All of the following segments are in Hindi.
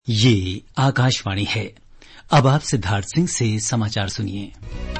ये आकाशवाणी है। अब आप सिद्धार्थ सिंह से समाचार सुनिए।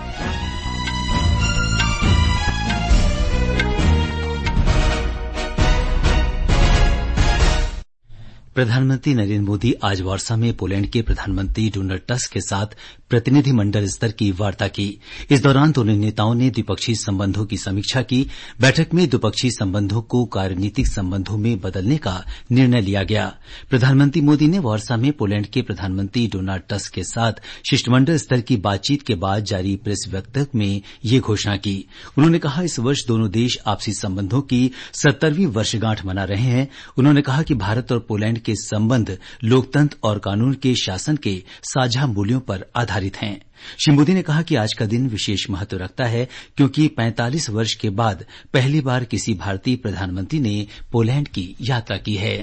प्रधानमंत्री नरेंद्र मोदी आज वार्सा में पोलैंड के प्रधानमंत्री डोनाल्ड टस्क के साथ प्रतिनिधिमंडल स्तर की वार्ता की। इस दौरान दोनों नेताओं ने द्विपक्षीय संबंधों की समीक्षा की। बैठक में द्विपक्षीय संबंधों को कार्यनीतिक संबंधों में बदलने का निर्णय लिया गया। प्रधानमंत्री मोदी ने वार्सा में पोलैंड के प्रधानमंत्री डोनाल्ड टस्क के साथ शिष्टमंडल स्तर की बातचीत के बाद जारी प्रेस वक्तव्य में ये घोषणा की। उन्होंने कहा, इस वर्ष दोनों देश आपसी संबंधों की 70वीं वर्षगांठ मना रहे हैं। उन्होंने कहा कि भारत और पोलैंड के संबंध लोकतंत्र और कानून के शासन के साझा मूल्यों पर आधारित हैं। श्री मोदी ने कहा कि आज का दिन विशेष महत्व रखता है क्योंकि 45 वर्ष के बाद पहली बार किसी भारतीय प्रधानमंत्री ने पोलैंड की यात्रा की है।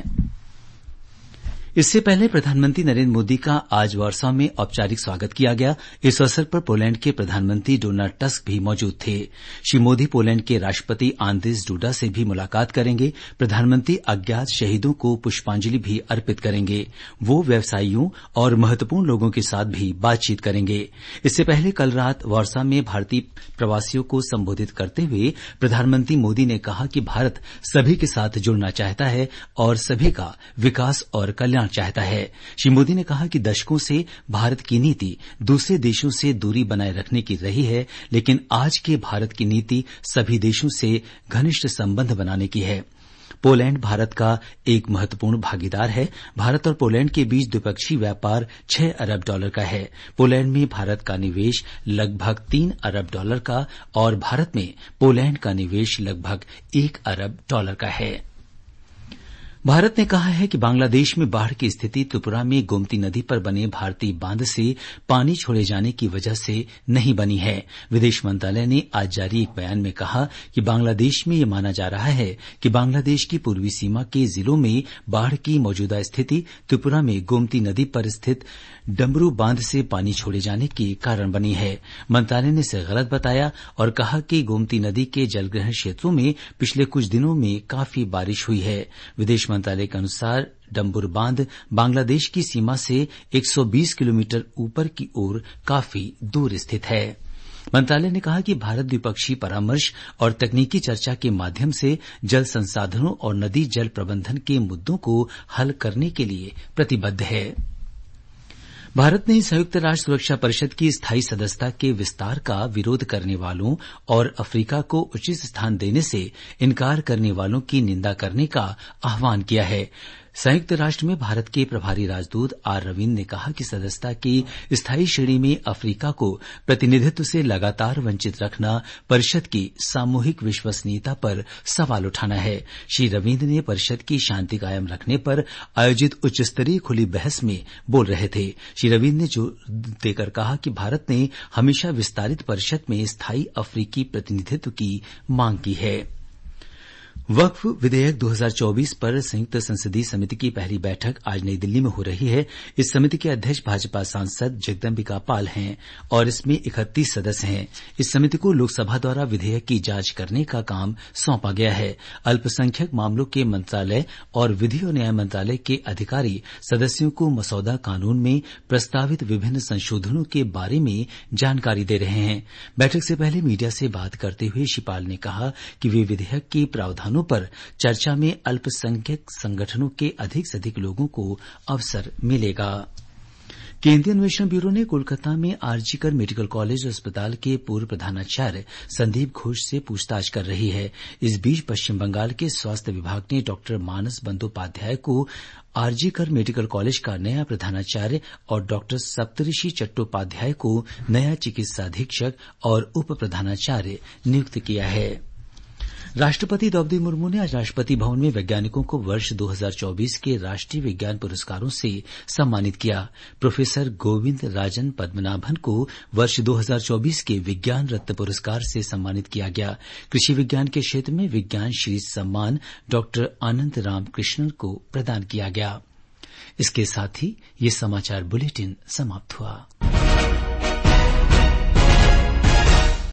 इससे पहले प्रधानमंत्री नरेंद्र मोदी का आज वार्सा में औपचारिक स्वागत किया गया। इस अवसर पर पोलैंड के प्रधानमंत्री डोनाल्ड टस्क भी मौजूद थे। श्री मोदी पोलैंड के राष्ट्रपति आंद्रेज डूडा से भी मुलाकात करेंगे। प्रधानमंत्री अज्ञात शहीदों को पुष्पांजलि भी अर्पित करेंगे। वो व्यवसायियों और महत्वपूर्ण लोगों के साथ भी बातचीत करेंगे। इससे पहले कल रात वार्सा में भारतीय प्रवासियों को संबोधित करते हुए प्रधानमंत्री मोदी ने कहा कि भारत सभी के साथ जुड़ना चाहता है और सभी का विकास और कल्याण चाहता है। श्री मोदी ने कहा कि दशकों से भारत की नीति दूसरे देशों से दूरी बनाए रखने की रही है, लेकिन आज के भारत की नीति सभी देशों से घनिष्ठ संबंध बनाने की है। पोलैंड भारत का एक महत्वपूर्ण भागीदार है। भारत और पोलैंड के बीच द्विपक्षीय व्यापार $6 अरब का है। पोलैंड में भारत का निवेश लगभग $3 अरब का और भारत में पोलैंड का निवेश लगभग $1 अरब का है। भारत ने कहा है कि बांग्लादेश में बाढ़ की स्थिति त्रिपुरा में गोमती नदी पर बने भारतीय बांध से पानी छोड़े जाने की वजह से नहीं बनी है। विदेश मंत्रालय ने आज जारी एक बयान में कहा कि बांग्लादेश में ये माना जा रहा है कि बांग्लादेश की पूर्वी सीमा के जिलों में बाढ़ की मौजूदा स्थिति त्रिपुरा में गोमती नदी पर स्थित डमरू बांध से पानी छोड़े जाने के कारण बनी है। मंत्रालय ने इसे गलत बताया और कहा कि गोमती नदी के जलग्रहण क्षेत्रों में पिछले कुछ दिनों में काफी बारिश हुई है। विदेश मंत्रालय के अनुसार डम्बुर बांध बांग्लादेश की सीमा से 120 किलोमीटर ऊपर की ओर काफी दूर स्थित है। मंत्रालय ने कहा कि भारत द्विपक्षीय परामर्श और तकनीकी चर्चा के माध्यम से जल संसाधनों और नदी जल प्रबंधन के मुद्दों को हल करने के लिए प्रतिबद्ध है। भारत ने संयुक्त राष्ट्र सुरक्षा परिषद की स्थायी सदस्यता के विस्तार का विरोध करने वालों और अफ्रीका को उचित स्थान देने से इनकार करने वालों की निंदा करने का आह्वान किया है। संयुक्त राष्ट्र में भारत के प्रभारी राजदूत आर रवींद्र ने कहा कि सदस्यता की स्थायी श्रेणी में अफ्रीका को प्रतिनिधित्व से लगातार वंचित रखना परिषद की सामूहिक विश्वसनीयता पर सवाल उठाना है। श्री रवींद्र ने परिषद की शांति कायम रखने पर आयोजित उच्च स्तरीय खुली बहस में बोल रहे थे। श्री रवींद्र ने जोर देकर कहा कि भारत ने हमेशा विस्तारित परिषद में स्थायी अफ्रीकी प्रतिनिधित्व की मांग की है। वक्फ विधेयक 2024 पर संयुक्त संसदीय समिति की पहली बैठक आज नई दिल्ली में हो रही है। इस समिति के अध्यक्ष भाजपा सांसद जगदम्बिका पाल हैं और इसमें 31 सदस्य हैं। इस समिति को लोकसभा द्वारा विधेयक की जांच करने का काम सौंपा गया है। अल्पसंख्यक मामलों के मंत्रालय और विधि और न्याय मंत्रालय के अधिकारी सदस्यों को मसौदा कानून में प्रस्तावित विभिन्न संशोधनों के बारे में जानकारी दे रहे हैं। बैठक से पहले मीडिया से बात करते हुए श्री पाल ने कहा कि वे विधेयक के प्रावधानों पर चर्चा में अल्पसंख्यक संगठनों के अधिक से अधिक लोगों को अवसर मिलेगा। केंद्रीय अन्वेषण ब्यूरो ने कोलकाता में आरजीकर मेडिकल कॉलेज और अस्पताल के पूर्व प्रधानाचार्य संदीप घोष से पूछताछ कर रही है। इस बीच पश्चिम बंगाल के स्वास्थ्य विभाग ने डॉक्टर मानस बंदोपाध्याय को आरजीकर मेडिकल कॉलेज का नया प्रधानाचार्य और डॉक्टर सप्तऋषि चट्टोपाध्याय को नया चिकित्सा अधीक्षक और उप प्रधानाचार्य नियुक्त किया है। राष्ट्रपति द्रौपदी मुर्मू ने आज राष्ट्रपति भवन में वैज्ञानिकों को वर्ष 2024 के राष्ट्रीय विज्ञान पुरस्कारों से सम्मानित किया। प्रोफेसर गोविंद राजन पद्मनाभन को वर्ष 2024 के विज्ञान रत्न पुरस्कार से सम्मानित किया गया। कृषि विज्ञान के क्षेत्र में विज्ञान श्री सम्मान डॉक्टर अनंत राम कृष्णन को प्रदान किया गया। इसके साथ ही ये समाचार बुलेटिन समाप्त हुआ।